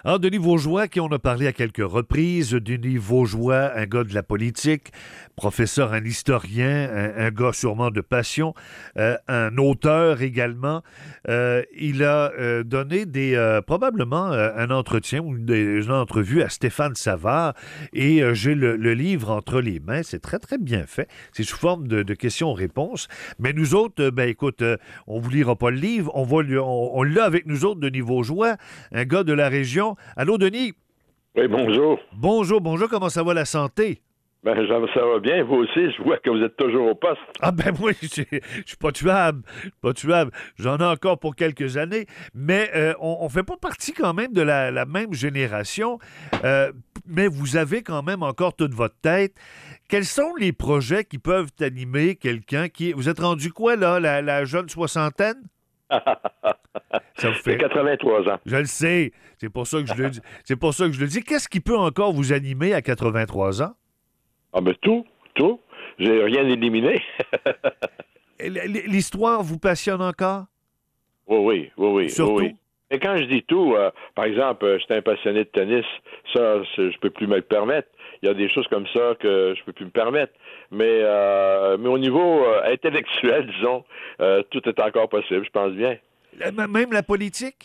Alors, Denis Vaugeois, qui on a parlé à quelques reprises, Denis Vaugeois, un gars de la politique, professeur, un historien, un gars sûrement de passion, un auteur également. Il a donné probablement un entretien ou une entrevue à Stéphane Savard et j'ai le livre entre les mains. C'est très, très bien fait. C'est sous forme de questions-réponses. Mais nous autres, écoute, on vous lira pas le livre. On l'a avec nous autres, Denis Vaugeois, un gars de la région. Allô, Denis? Oui, bonjour. Bonjour. Comment ça va la santé? Ça va bien. Vous aussi, je vois que vous êtes toujours au poste. Ah moi, je suis pas tuable. J'en ai encore pour quelques années. Mais on fait pas partie quand même de la même génération. Mais vous avez quand même encore toute votre tête. Quels sont les projets qui peuvent animer quelqu'un qui... Vous êtes rendu quoi, là, la jeune soixantaine? Ça vous fait... J'ai 83 ans. Je le sais. C'est pour ça que je le dis. Qu'est-ce qui peut encore vous animer à 83 ans? Tout. J'ai rien éliminé. L'histoire vous passionne encore? Oui. Surtout? Oui. Et quand je dis tout, par exemple, j'étais un passionné de tennis, ça, je peux plus me le permettre. Il y a des choses comme ça que je peux plus me permettre. Mais au niveau intellectuel, disons, tout est encore possible, je pense bien. Même la politique?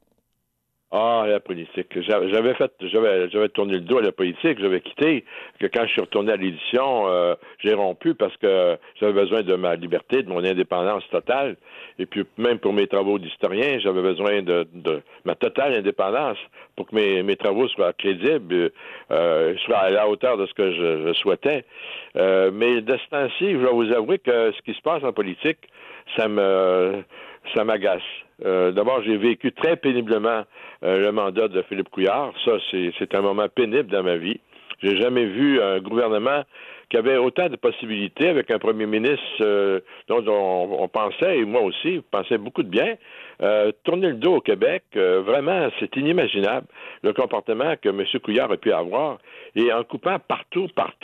Ah, la politique. J'avais tourné le dos à la politique, j'avais quitté. Que quand je suis retourné à l'édition, j'ai rompu parce que j'avais besoin de ma liberté, de mon indépendance totale. Et puis, même pour mes travaux d'historien, j'avais besoin de ma totale indépendance pour que mes travaux soient crédibles, soient à la hauteur de ce que je souhaitais. Mais de ce temps-ci, je dois vous avouer que ce qui se passe en politique, ça m'agace. D'abord, j'ai vécu très péniblement le mandat de Philippe Couillard. Ça, c'est un moment pénible dans ma vie. J'ai jamais vu un gouvernement qui avait autant de possibilités avec un premier ministre dont on pensait, et moi aussi, pensais beaucoup de bien. Tourner le dos au Québec, vraiment, c'est inimaginable le comportement que M. Couillard a pu avoir. Et en coupant partout.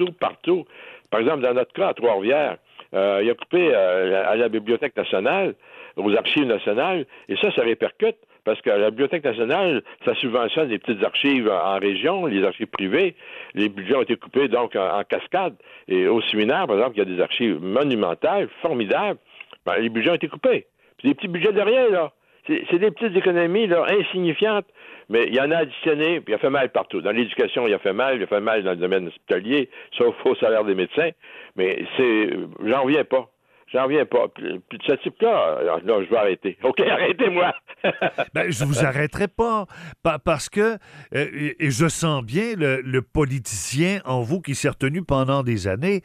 Par exemple, dans notre cas, à Trois-Rivières, il a coupé à la Bibliothèque nationale, aux archives nationales, et ça répercute, parce que la Bibliothèque nationale, ça subventionne les petites archives en région, les archives privées. Les budgets ont été coupés, donc, en cascade. Et au séminaire, par exemple, il y a des archives monumentales, formidables. Les budgets ont été coupés. Puis des petits budgets de rien, là. C'est des petites économies, là, insignifiantes. Mais il y en a additionné, puis il a fait mal partout. Dans l'éducation, il a fait mal dans le domaine hospitalier, sauf au salaire des médecins. Mais j'en reviens pas. Puis ce type-là, là, je vais arrêter. OK, arrêtez-moi! Je vous arrêterai pas. Parce que, et je sens bien le politicien en vous qui s'est retenu pendant des années.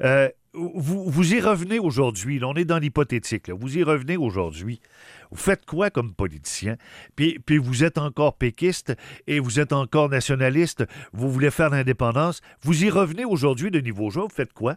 Vous y revenez aujourd'hui. Là, on est dans l'hypothétique. Là. Vous y revenez aujourd'hui. Vous faites quoi comme politicien? Puis vous êtes encore péquiste et vous êtes encore nationaliste. Vous voulez faire l'indépendance. Vous y revenez aujourd'hui de niveau jour. Vous faites quoi?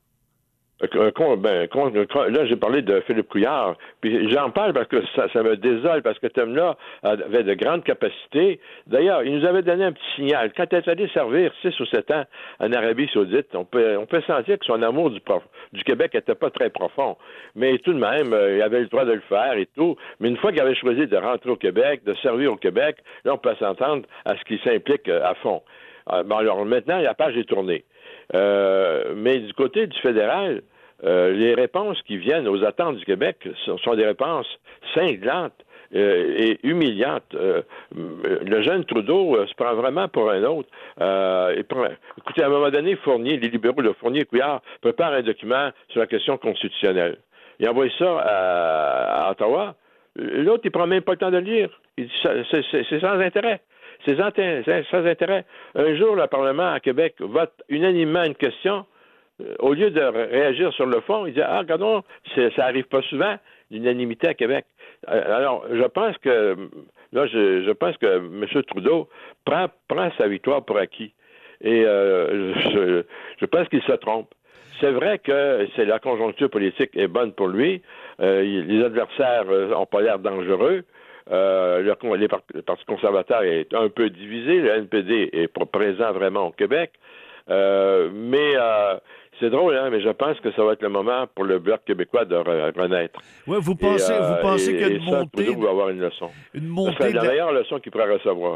Là, j'ai parlé de Philippe Couillard, puis j'en parle parce que ça me désole, parce que cet homme-là avait de grandes capacités. D'ailleurs, il nous avait donné un petit signal. Quand il est allé servir 6 ou 7 ans en Arabie Saoudite, on peut sentir que son amour du Québec n'était pas très profond. Mais tout de même, il avait le droit de le faire et tout. Mais une fois qu'il avait choisi de rentrer au Québec, de servir au Québec, là, on peut s'entendre à ce qu'il s'implique à fond. Alors maintenant, la page est tournée. Mais du côté du fédéral, les réponses qui viennent aux attentes du Québec sont des réponses cinglantes et humiliantes. Le jeune Trudeau se prend vraiment pour un autre. Écoutez, à un moment donné, Fournier, les libéraux de Fournier et Couillard préparent un document sur la question constitutionnelle. Il envoie ça à Ottawa. L'autre, il prend même pas le temps de le lire. Il dit c'est sans intérêt. C'est sans intérêt. Un jour, le Parlement à Québec vote unanimement une question. Au lieu de réagir sur le fond, il dit regardons, ça arrive pas souvent, l'unanimité à Québec. Alors, je pense que M. Trudeau prend sa victoire pour acquis. Et je pense qu'il se trompe. C'est vrai que la conjoncture politique est bonne pour lui. Les adversaires n'ont pas l'air dangereux. Le Parti conservateur est un peu divisé. Le NPD est présent vraiment au Québec. Mais c'est drôle, hein, mais je pense que ça va être le moment pour le Bloc québécois de renaître. Oui, vous pensez qu'il y a une montée... Trudeau va avoir une leçon. Une montée c'est la meilleure leçon qu'il pourrait recevoir.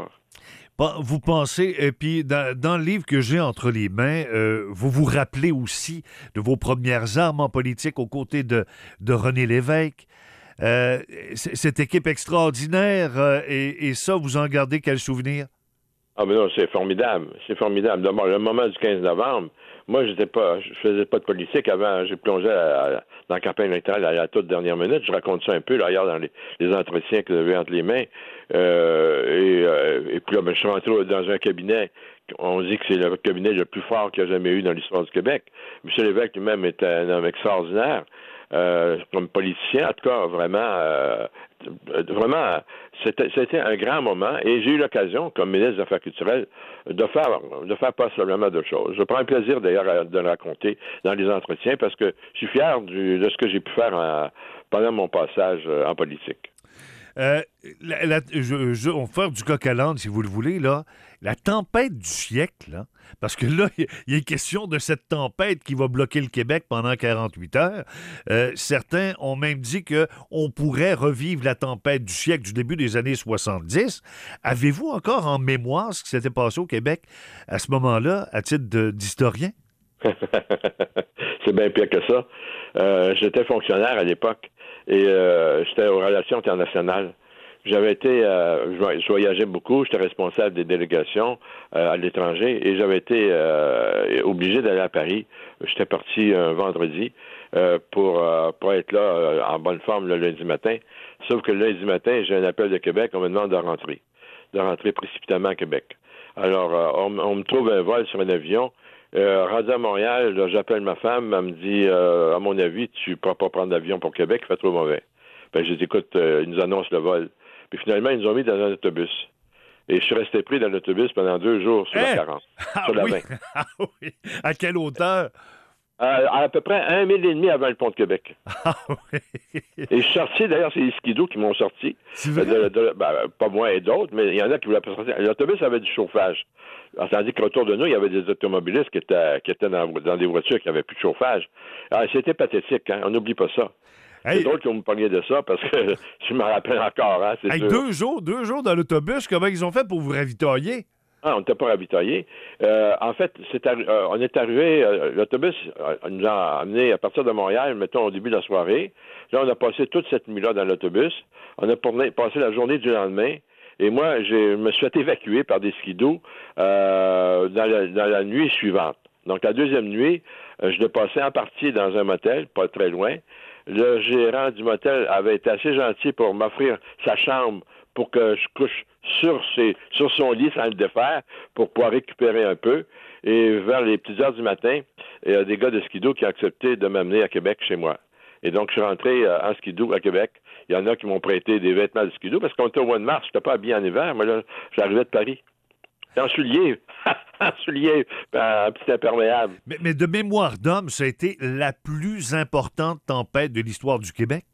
Vous pensez, et puis dans le livre que j'ai entre les mains, vous vous rappelez aussi de vos premières armes en politique aux côtés de René Lévesque. Cette équipe extraordinaire, et ça, vous en gardez quel souvenir? Ah ben non, c'est formidable. C'est formidable. D'abord, le moment du 15 novembre, moi, je faisais pas de politique avant. J'ai plongé dans la campagne électorale à la toute dernière minute. Je raconte ça un peu, là, hier, dans les entretiens que j'avais entre les mains. Et puis là, je suis rentré dans un cabinet. On dit que c'est le cabinet le plus fort qu'il y a jamais eu dans l'histoire du Québec. M. Lévesque lui-même est un homme extraordinaire. Comme politicien, en tout cas, vraiment, c'était un grand moment et j'ai eu l'occasion, comme ministre des Affaires culturelles, de faire passablement de choses. Je prends un plaisir, d'ailleurs, de le raconter dans les entretiens parce que je suis fier de ce que j'ai pu faire pendant mon passage en politique. On va faire du coq à l'âne, si vous le voulez, là. La tempête du siècle, là, parce que là, il est question de cette tempête qui va bloquer le Québec pendant 48 heures. Certains ont même dit qu'on pourrait revivre la tempête du siècle du début des années 70. Avez-vous encore en mémoire ce qui s'était passé au Québec à ce moment-là, à titre d'historien? C'est bien pire que ça. J'étais fonctionnaire à l'époque et j'étais aux relations internationales. Je voyageais beaucoup, j'étais responsable des délégations à l'étranger et j'avais été obligé d'aller à Paris. J'étais parti un vendredi pour être là en bonne forme le lundi matin. Sauf que le lundi matin, j'ai un appel de Québec, on me demande de rentrer précipitamment à Québec. Alors, on me trouve un vol sur un avion. Rendu à Montréal, là, j'appelle ma femme, elle me dit, à mon avis, tu ne pourras pas prendre l'avion pour Québec, il fait trop mauvais. Ben, je dis, écoute, ils nous annoncent le vol. Puis finalement, ils nous ont mis dans un autobus. Et je suis resté pris dans l'autobus pendant 2 jours sur la 40. Sur la 20. Ah oui. À quelle hauteur? À peu près 1,5 mille avant le pont de Québec. Ah oui. Et je suis sorti, d'ailleurs, c'est les skidoo qui m'ont sorti. C'est vrai? Pas moi et d'autres, mais il y en a qui voulaient pas sortir. L'autobus avait du chauffage. Alors, tandis qu'autour de nous, il y avait des automobilistes qui étaient dans des voitures qui n'avaient plus de chauffage. Alors, c'était pathétique, hein? On n'oublie pas ça. Hey, c'est drôle qu'on me parliez de ça parce que je me rappelle encore, hein, c'est sûr. 2 jours dans l'autobus, comment ils ont fait pour vous ravitailler? Ah, on n'était pas ravitaillés. En fait, on est arrivé, l'autobus nous a amenés à partir de Montréal, mettons au début de la soirée. Là, on a passé toute cette nuit-là dans l'autobus. On a passé la journée du lendemain. Et moi, je me suis fait évacuer par des skidos dans la nuit suivante. Donc, la deuxième nuit, je l'ai passé en partie dans un motel, pas très loin. Le gérant du motel avait été assez gentil pour m'offrir sa chambre pour que je couche sur son lit sans le défaire pour pouvoir récupérer un peu. Et vers les petites heures du matin, il y a des gars de skidoo qui ont accepté de m'amener à Québec chez moi. Et donc, je suis rentré en skidoo à Québec. Il y en a qui m'ont prêté des vêtements de skidoo parce qu'on était au mois de mars, je n'étais pas habillé en hiver, mais là, j'arrivais de Paris. En soulier, en petit imperméable. Mais de mémoire d'homme, ça a été la plus importante tempête de l'histoire du Québec?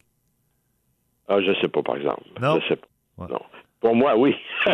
Ah, je ne sais pas, par exemple. Non? Je sais pas. Ouais. Non. Pour moi, oui.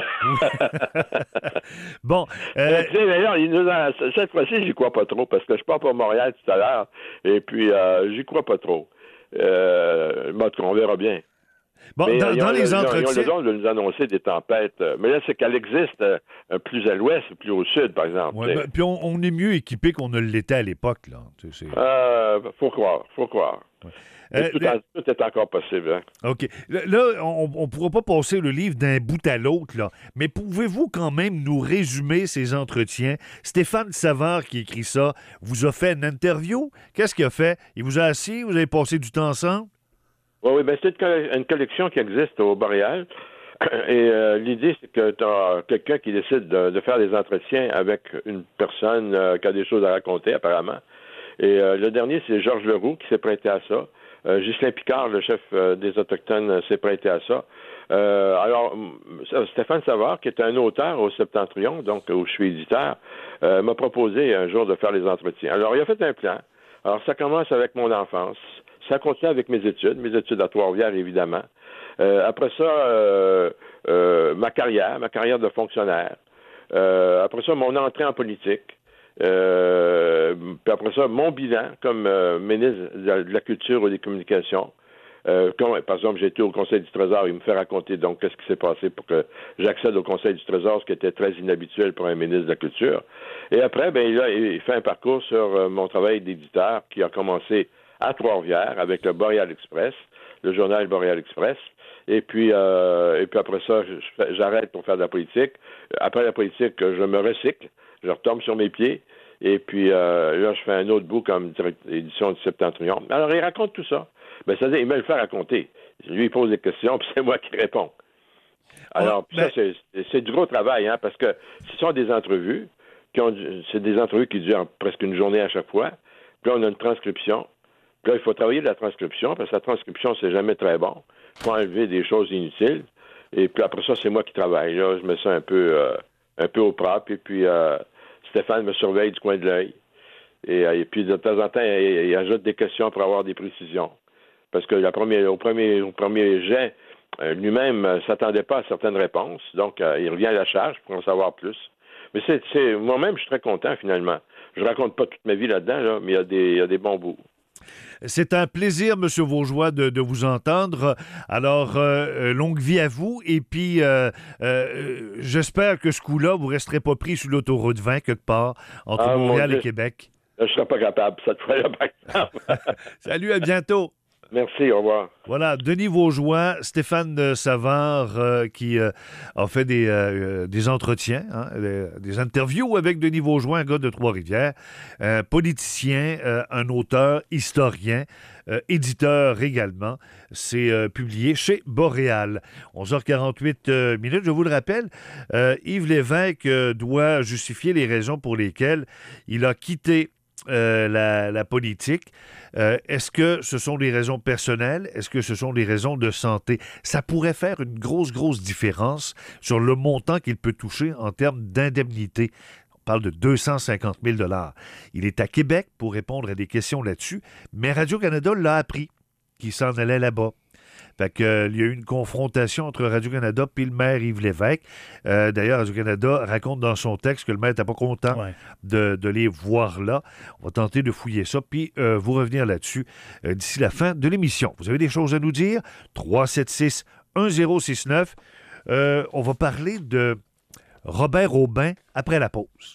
Bon. D'ailleurs, cette fois-ci, j'y crois pas trop, parce que je pars pour Montréal tout à l'heure, et puis j'y crois pas trop. On verra bien. Bon, mais, dans les entretiens... Ils ont le don de nous annoncer des tempêtes. Mais là, c'est qu'elle existe plus à l'ouest, plus au sud, par exemple. Ouais, puis on est mieux équipé qu'on ne l'était à l'époque, là. Faut croire. Ouais. Tout est encore possible. Hein? OK. Là, on ne pourra pas passer le livre d'un bout à l'autre, là. Mais pouvez-vous quand même nous résumer ces entretiens? Stéphane Savard, qui écrit ça, vous a fait une interview? Qu'est-ce qu'il a fait? Il vous a assis? Vous avez passé du temps ensemble? Oui, c'est une collection qui existe au Boréal. Et l'idée, c'est que tu as quelqu'un qui décide de faire des entretiens avec une personne qui a des choses à raconter, apparemment. Et le dernier, c'est Georges Leroux qui s'est prêté à ça. Ghislain Picard, le chef des Autochtones, s'est prêté à ça. Alors, Stéphane Savard, qui est un auteur au Septentrion, donc où je suis éditeur, m'a proposé un jour de faire les entretiens. Alors, il a fait un plan. Alors, ça commence avec mon enfance. Ça continue avec mes études à Trois-Rivières, évidemment. Après ça, ma carrière de fonctionnaire. Après ça, mon entrée en politique. Puis après ça, mon bilan comme ministre de la Culture et des Communications. Par exemple, j'étais au Conseil du Trésor, il me fait raconter donc qu'est-ce qui s'est passé pour que j'accède au Conseil du Trésor, ce qui était très inhabituel pour un ministre de la Culture. Et après, il fait un parcours sur mon travail d'éditeur qui a commencé à Trois-Rivières avec le Boreal Express, le journal Boreal Express. Et puis après ça, j'arrête pour faire de la politique. Après la politique, je me recycle, je retombe sur mes pieds. Et puis là, je fais un autre bout comme édition du Septentrion. Alors, il raconte tout ça. Ben, c'est-à-dire, il me le fait raconter. Lui, il pose des questions, puis c'est moi qui réponds. Alors, ça, c'est du gros travail, hein, parce que ce sont des entrevues, c'est des entrevues qui durent presque une journée à chaque fois. Puis là, on a une transcription. Puis là, il faut travailler la transcription, parce que la transcription, c'est jamais très bon. Il faut enlever des choses inutiles. Et puis après ça, c'est moi qui travaille. Là, je me sens un peu au propre. Et puis, Stéphane me surveille du coin de l'œil. Et puis, de temps en temps, il ajoute des questions pour avoir des précisions. Parce que au premier jet, lui-même ne s'attendait pas à certaines réponses. Donc, il revient à la charge pour en savoir plus. Mais moi-même, je suis très content, finalement. Je raconte pas toute ma vie là-dedans, là, mais il y a des bons bouts. C'est un plaisir, M. Vaugeois, de vous entendre. Alors, longue vie à vous. Et puis, j'espère que ce coup-là, vous ne resterez pas pris sur l'autoroute 20 quelque part, entre Montréal et Québec. Je ne serai pas capable, cette fois-là, par exemple. Salut, à bientôt. Merci, au revoir. Voilà, Denis Vaugeois, Stéphane Savard qui a fait des entretiens, hein, des interviews avec Denis Vaugeois, un gars de Trois-Rivières, politicien, un auteur, historien, éditeur également. C'est publié chez Boréal. 11h48 minutes, je vous le rappelle. Yves Lévesque doit justifier les raisons pour lesquelles il a quitté la politique. Est-ce que ce sont des raisons personnelles? Est-ce que ce sont des raisons de santé? Ça pourrait faire une grosse différence sur le montant qu'il peut toucher en termes d'indemnité. On parle de 250 000 $. Il est à Québec pour répondre à des questions là-dessus, mais Radio-Canada l'a appris qu'il s'en allait là-bas. Fait qu'il y a eu une confrontation entre Radio-Canada et le maire Yves Lévesque. D'ailleurs, Radio-Canada raconte dans son texte que le maire n'était pas content de les voir là. On va tenter de fouiller ça, puis vous revenir là-dessus d'ici la fin de l'émission. Vous avez des choses à nous dire? 376-1069. On va parler de Robert Aubin après la pause.